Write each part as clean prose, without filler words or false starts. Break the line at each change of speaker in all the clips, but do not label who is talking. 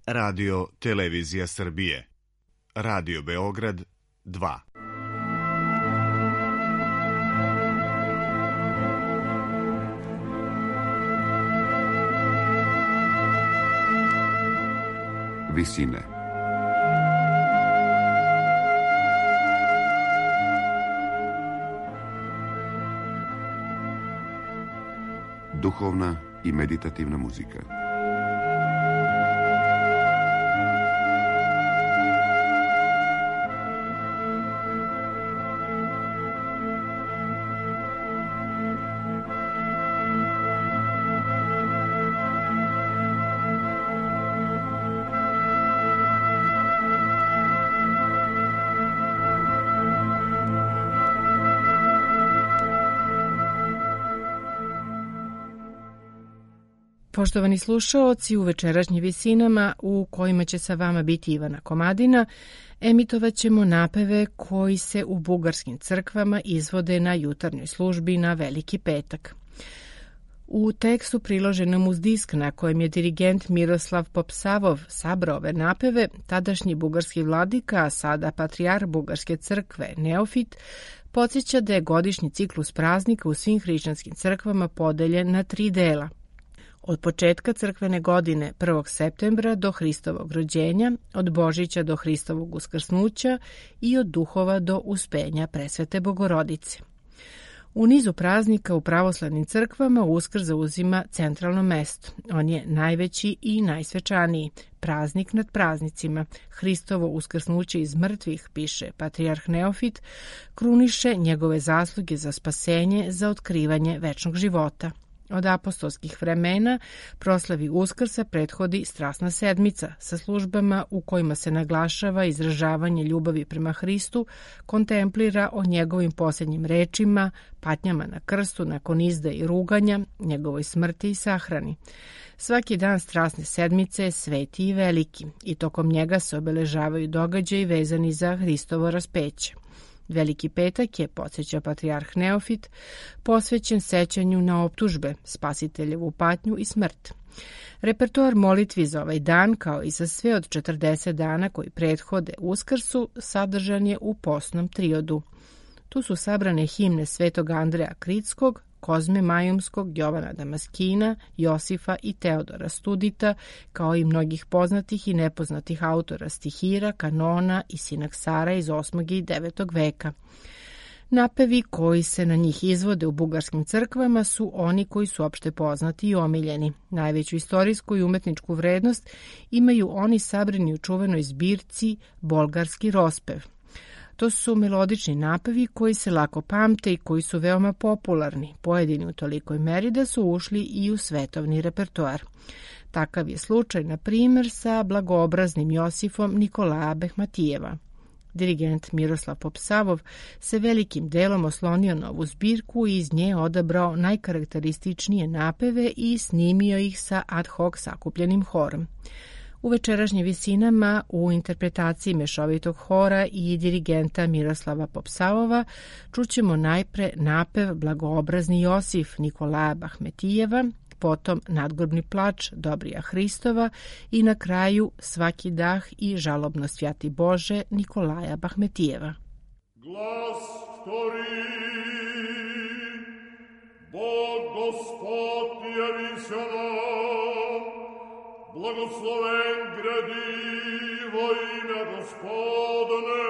Radio Televizija Srbije, Radio Beograd 2.
Visine. Duhovna i meditativna muzika.
Poštovani slušaoci, u večerašnjim visinama u kojima će sa vama biti Ivana Komadina, emitovat ćemo napeve koji se u bugarskim crkvama izvode na jutarnjoj službi na Veliki petak. U tekstu priloženom uz disk na kojem je dirigent Miroslav Popsavov sabrao ove napeve, tadašnji bugarski vladika, a sada patrijarh Bugarske crkve Neofit, podsjeća da je godišnji ciklus praznika u svim hrišćanskim crkvama podeljen na 3 dela. Od početka crkvene godine 1. septembra do Hristovog rođenja, od Božića do Hristovog uskrsnuća i od Duhova do Uspenja Presvete Bogorodice. U nizu praznika u pravoslavnim crkvama Uskrs zauzima centralno mesto. On je najveći i najsvečaniji, praznik nad praznicima. Hristovo uskrsnuće iz mrtvih, piše patrijarh Neofit, kruniše njegove zasluge za spasenje, za otkrivanje večnog života. Od apostolskih vremena proslavi Uskrsa prethodi Strasna sedmica sa službama u kojima se naglašava izražavanje ljubavi prema Hristu, kontemplira o njegovim posljednjim rečima, patnjama na krstu nakon izdaje i ruganja, njegovoj smrti i sahrani. Svaki dan Strasne sedmice je sveti i veliki i tokom njega se obeležavaju događaji vezani za Hristovo raspeće. Veliki petak je, podsjeća patrijarh Neofit, posvećen sećanju na optužbe, spasiteljevu patnju i smrt. Repertoar molitvi za ovaj dan, kao i za sve od 40 dana koji prethode Uskrsu, sadržan je u postnom triodu. Tu su sabrane himne svetog Andreja Kritskog, Kozme Majumskog, Jovana Damaskina, Josifa i Teodora Studita, kao i mnogih poznatih i nepoznatih autora stihira, kanona i sinaksara iz 8. i 9. veka. Napevi koji se na njih izvode u bugarskim crkvama su oni koji su opšte poznati i omiljeni. Najveću istorijsku i umetničku vrednost imaju oni sabrani u čuvenoj zbirci Bolgarski rospev. To su melodični napevi koji se lako pamte i koji su veoma popularni, pojedini u tolikoj meri da su ušli i u svetovni repertoar. Takav je slučaj, na primjer, sa blagoobraznim Josifom Nikolaja Behmatijeva. Dirigent Miroslav Popsavov se velikim delom oslonio na ovu zbirku i iz nje odabrao najkarakterističnije napeve i snimio ih sa ad hoc sakupljenim horom. U večerašnjim visinama u interpretaciji mešovitog hora i dirigenta Miroslava Popsavova čućemo najpre napev Blagoobrazni Josif Nikolaja Bahmetijeva, potom Nadgrobni plač Dobrija Hristova i na kraju Svaki dah i Žalobno svjati Bože Nikolaja Bahmetijeva.
Glas vtori, Bog Gospod javi se nam, blagosloven gradivo ime Gospodne.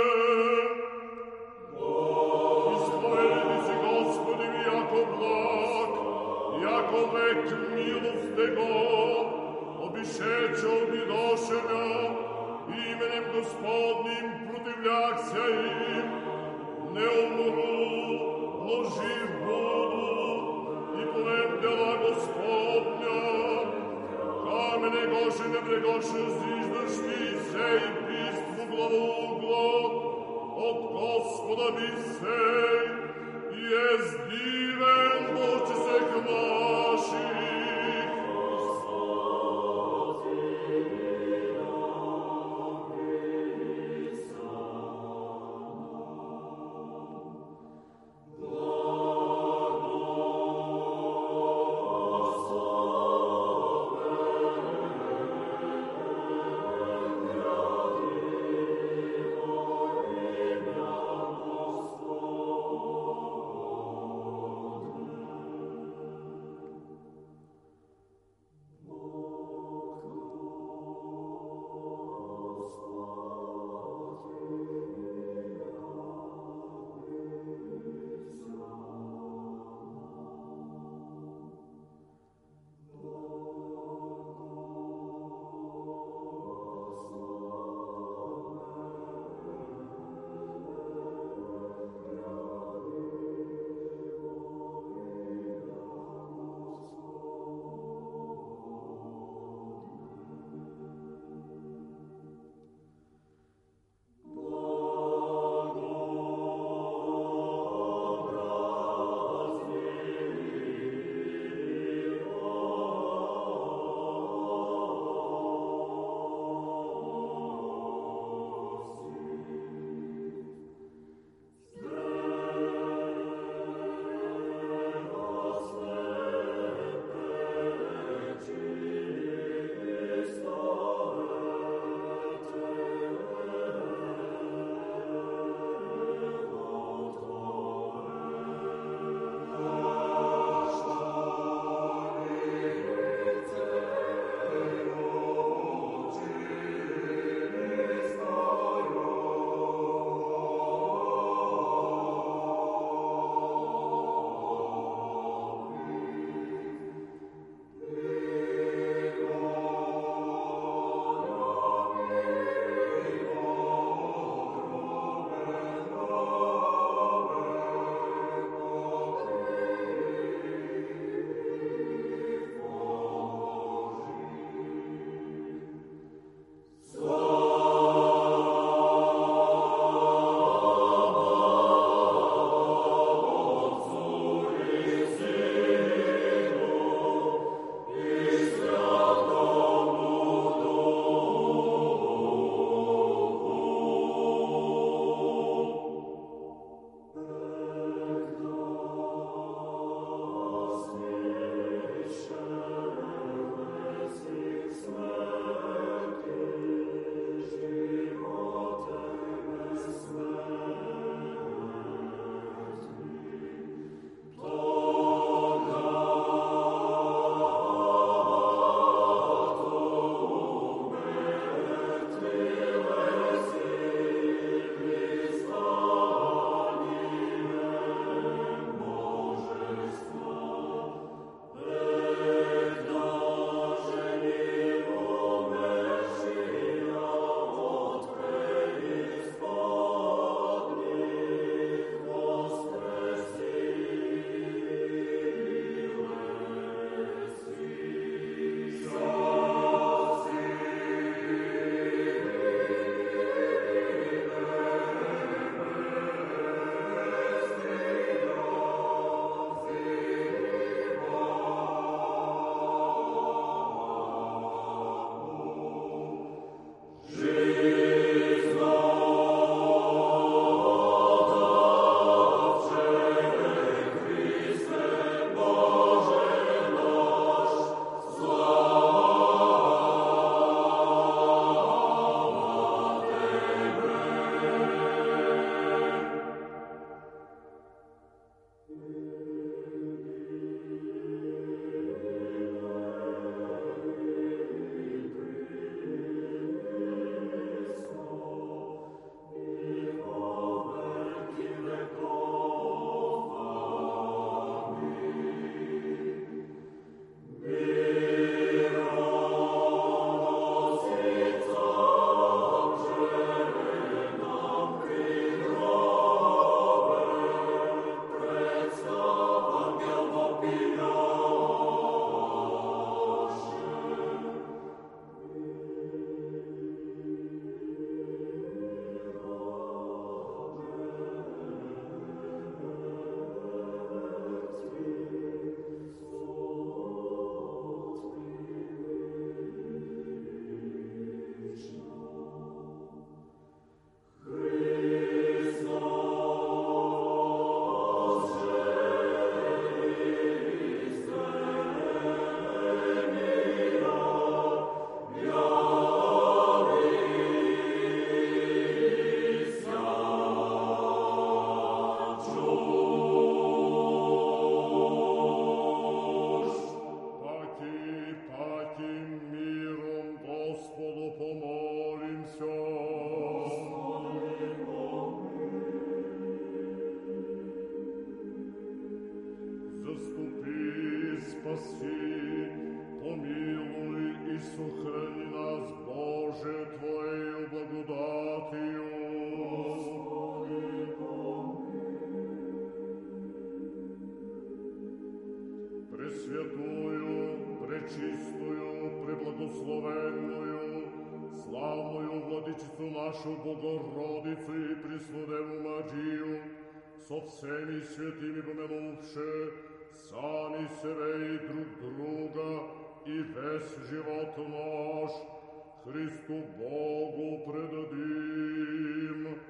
Ispovedi se Gospodim jako blag, jako vek milostego, obišećo bi došena, imenem Gospodnim protivljak se im, ne umru, no živ budu, i povem dela Gospodnja. Kamene goše ne pregoše zdiždašti se i pistvu glavu uglo, od Gospoda bi se, jest diven moće se hvaši. našu Bogorodicu i prisnu Devu Mariju, so vsemi svetimi pomenuvše, sami sebe i drug druga i ves život naš, Hristu Bogu predadim.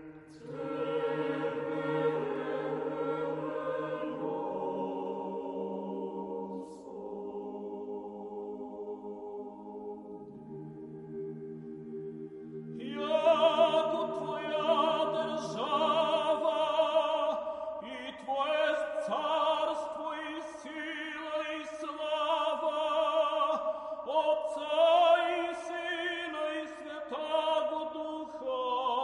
Отца и Сына и Святаго Духа,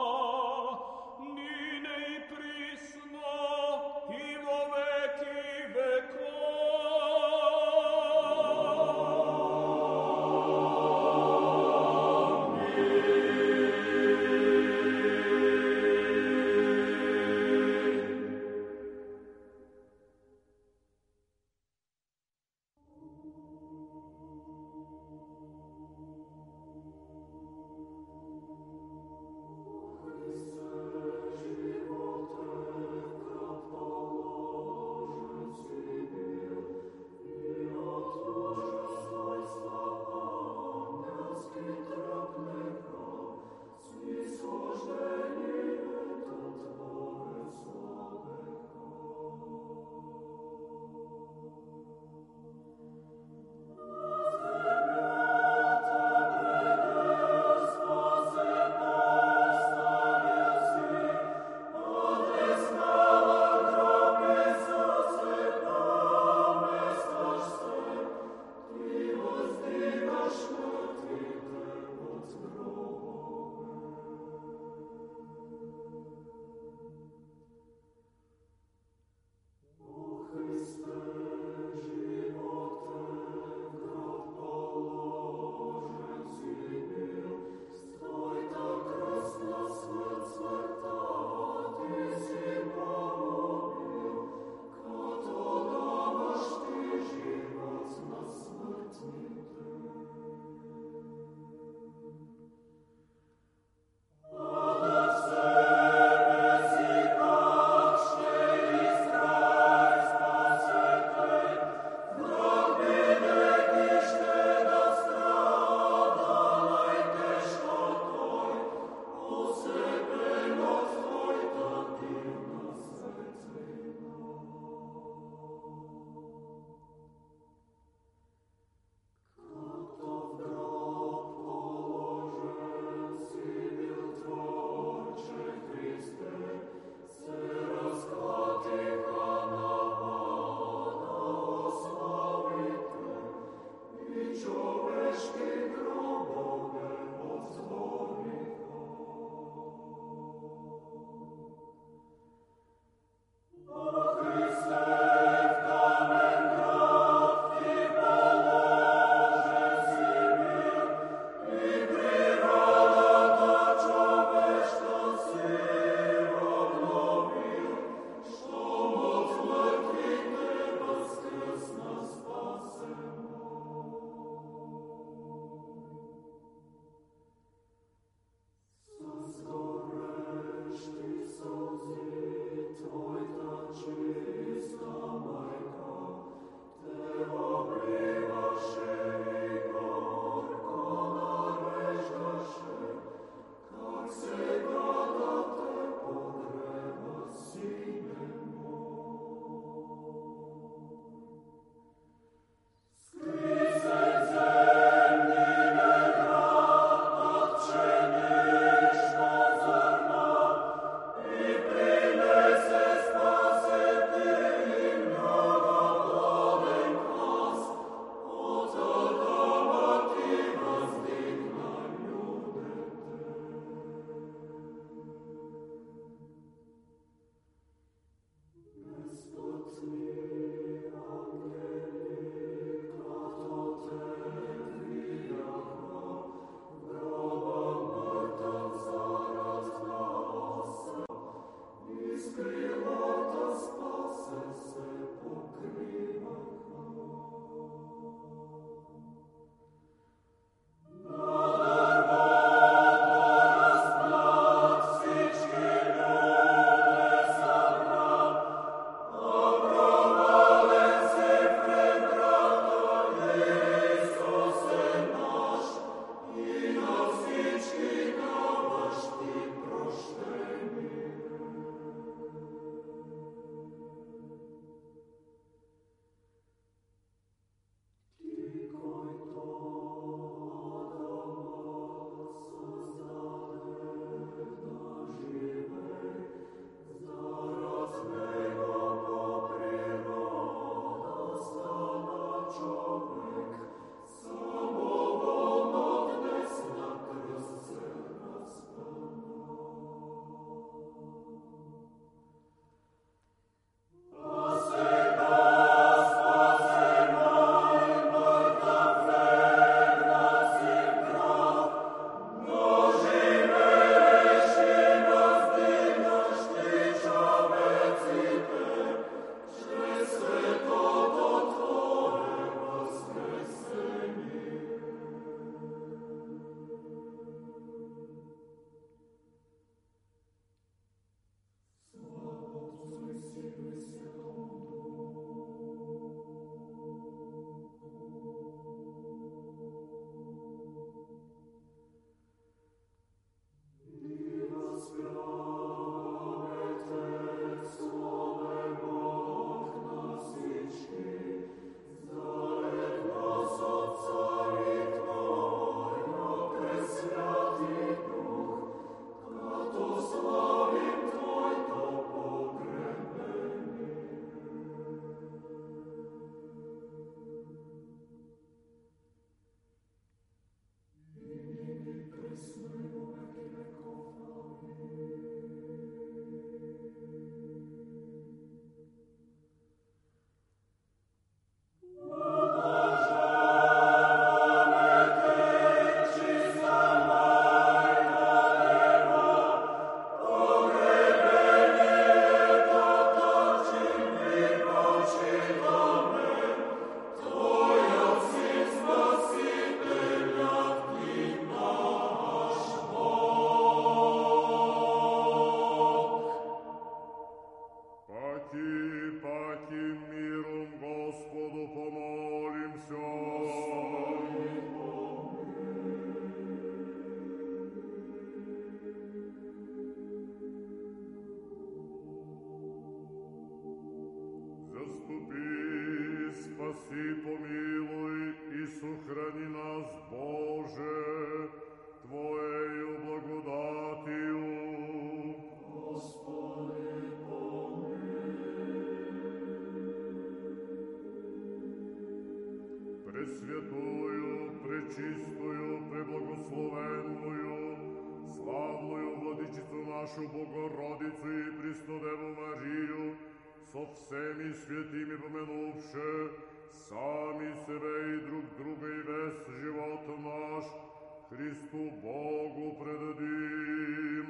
našu Bogorodicu i Prisnodevu Mariju, со всеми святими поменувши, сами себе и друг друга и весь живот наш, Христу Богу предадим.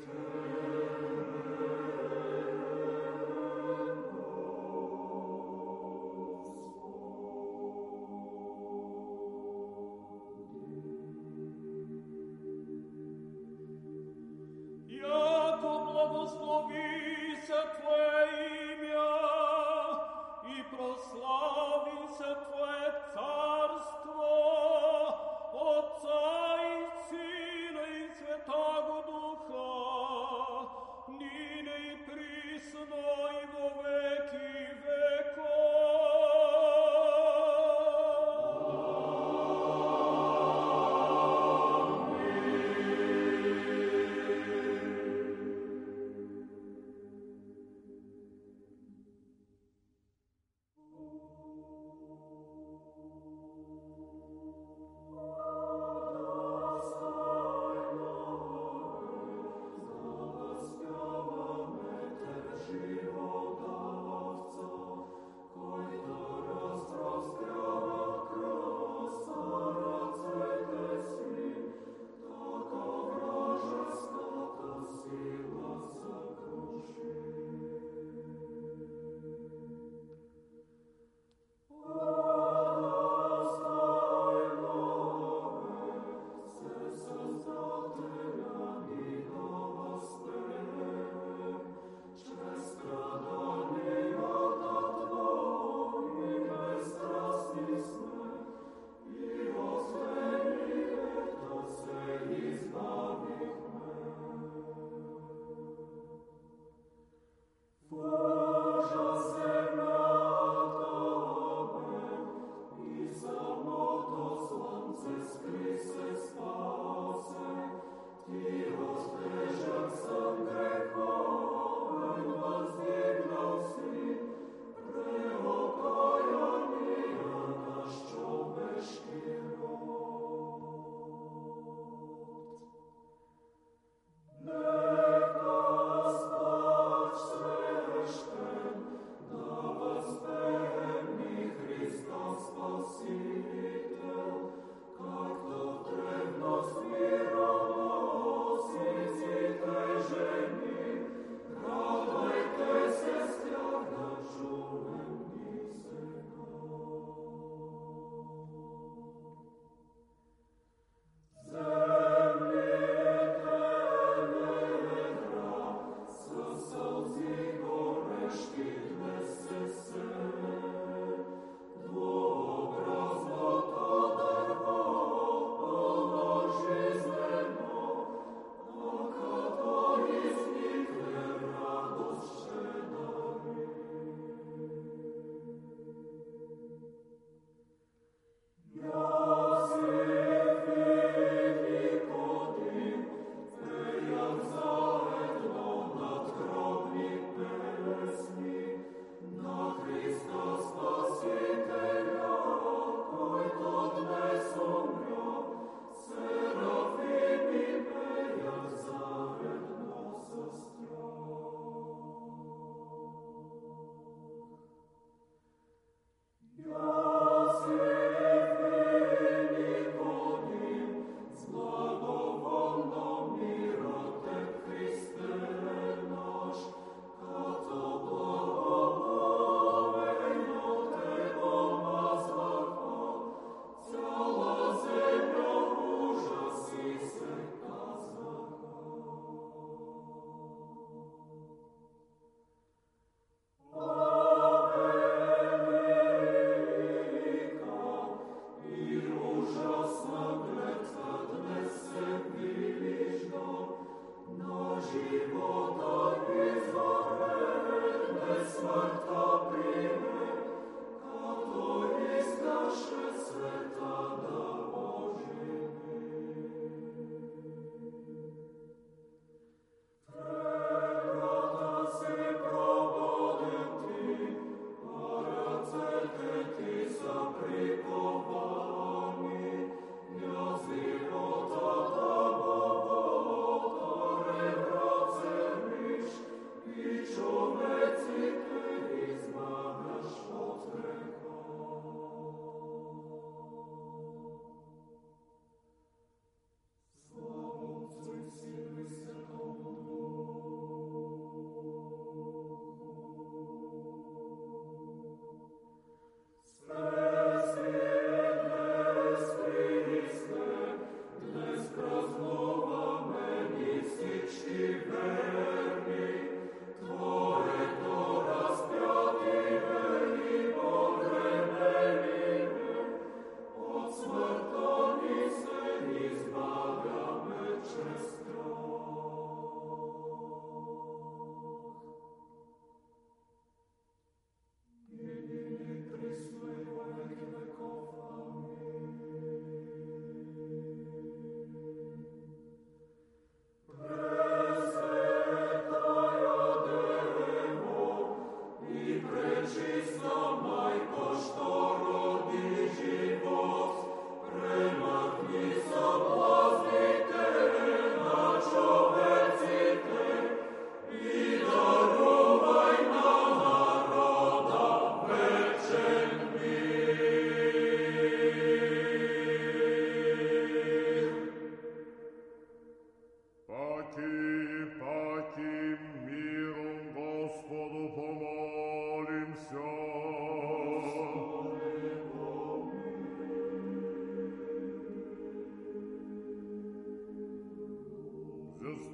Яко благослови се Твое имя и прослави се Твое царство, Отца и Сина и Святаго Духа, нине и присно и во веки веков.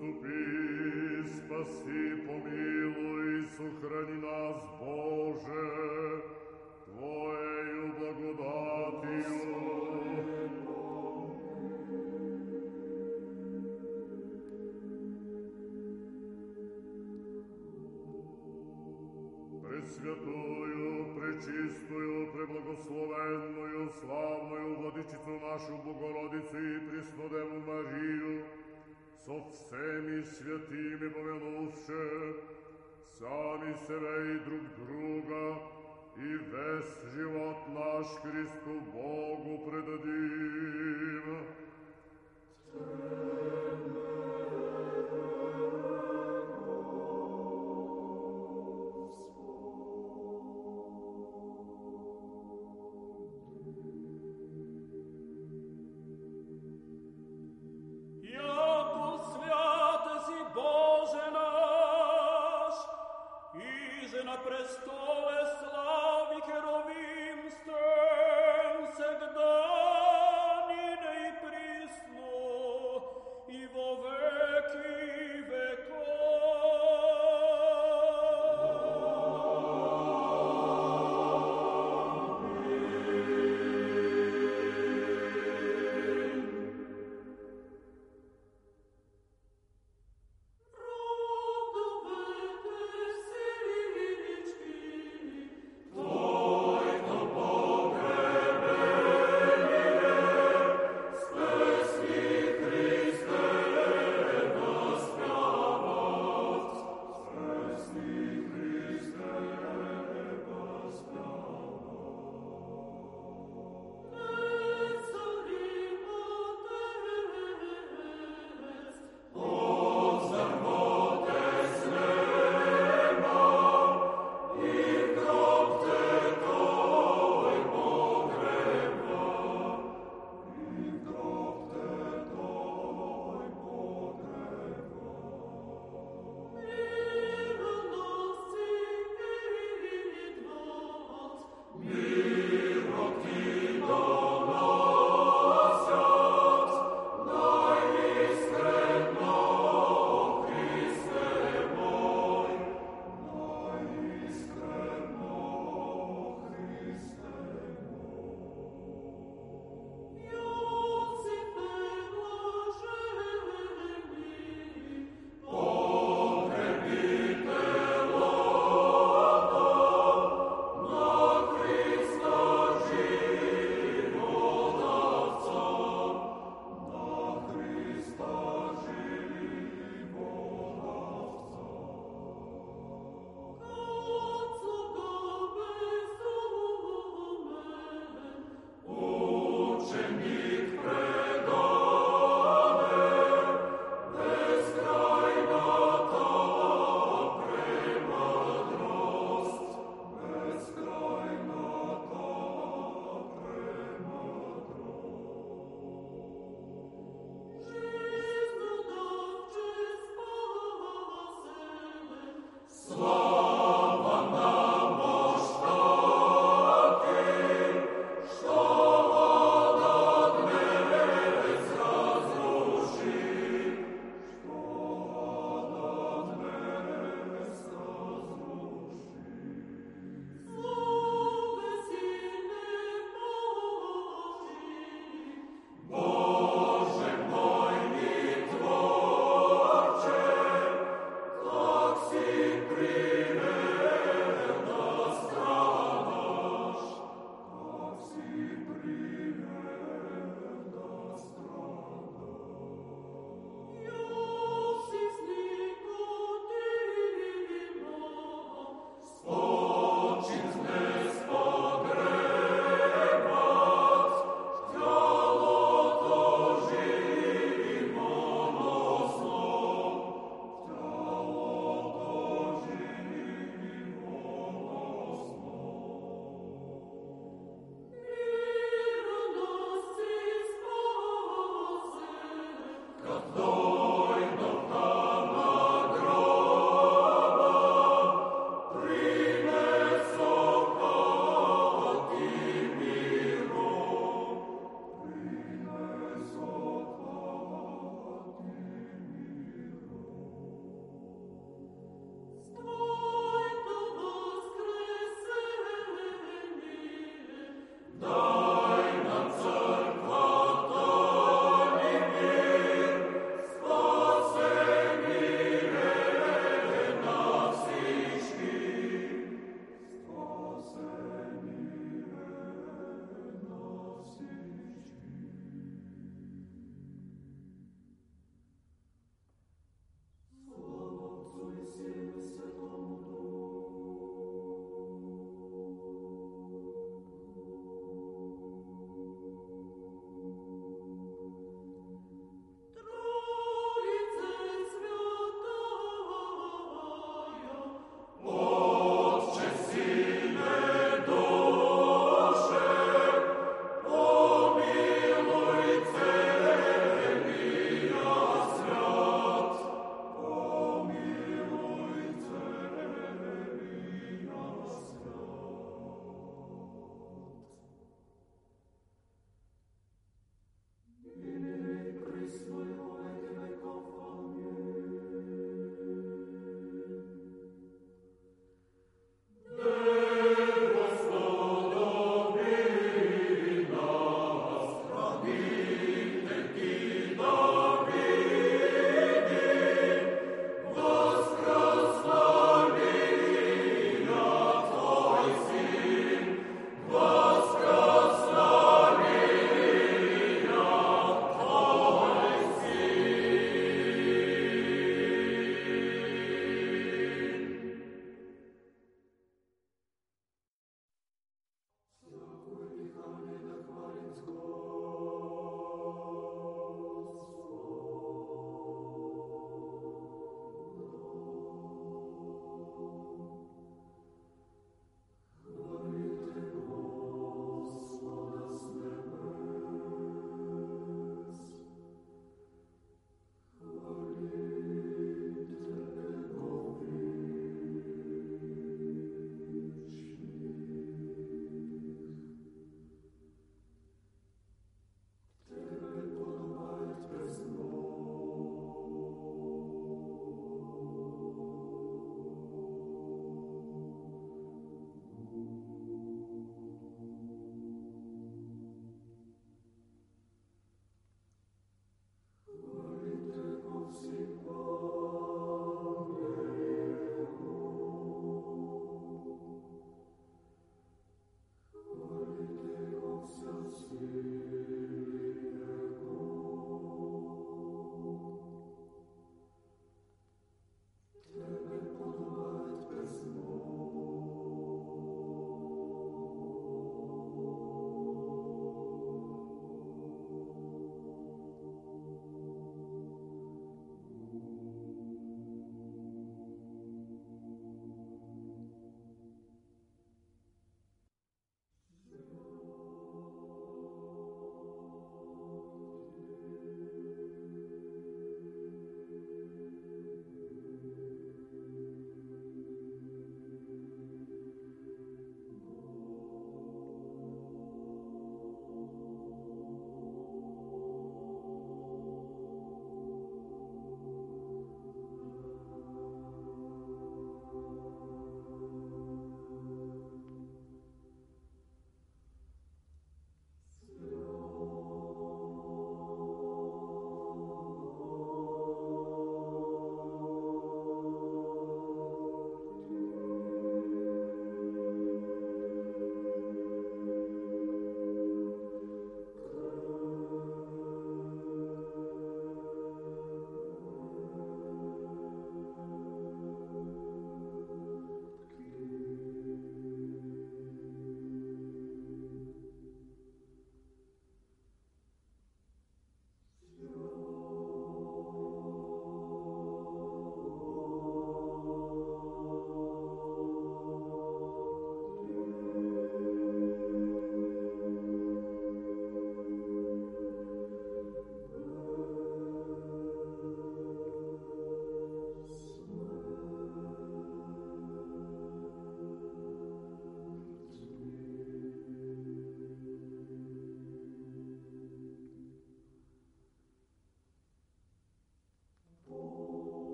Zastupi, spasi, pomiluj, sahrani nas, Bože, Tvojeju blagodatiju. Presvjatuju, prečistuju, preblagoslovennuju, slavnuju Vladičicu našu Bogorodicu i Prisnodevu Mariju, со всеми святыми помянувши, сами себя и друг друга, и весь живот наш Христу Богу предадим.
Всегда, нине и присно,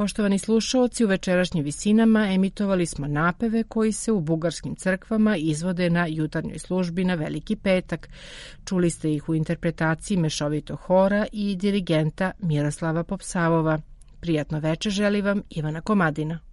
Poštovani slušaoci, u večerašnjim visinama emitovali smo napeve koji se u bugarskim crkvama izvode na jutarnjoj službi na Veliki petak. Čuli ste ih u interpretaciji mešovitog hora i dirigenta Miroslava Popsavova. Prijatno veče želi vam Ivana Komadina.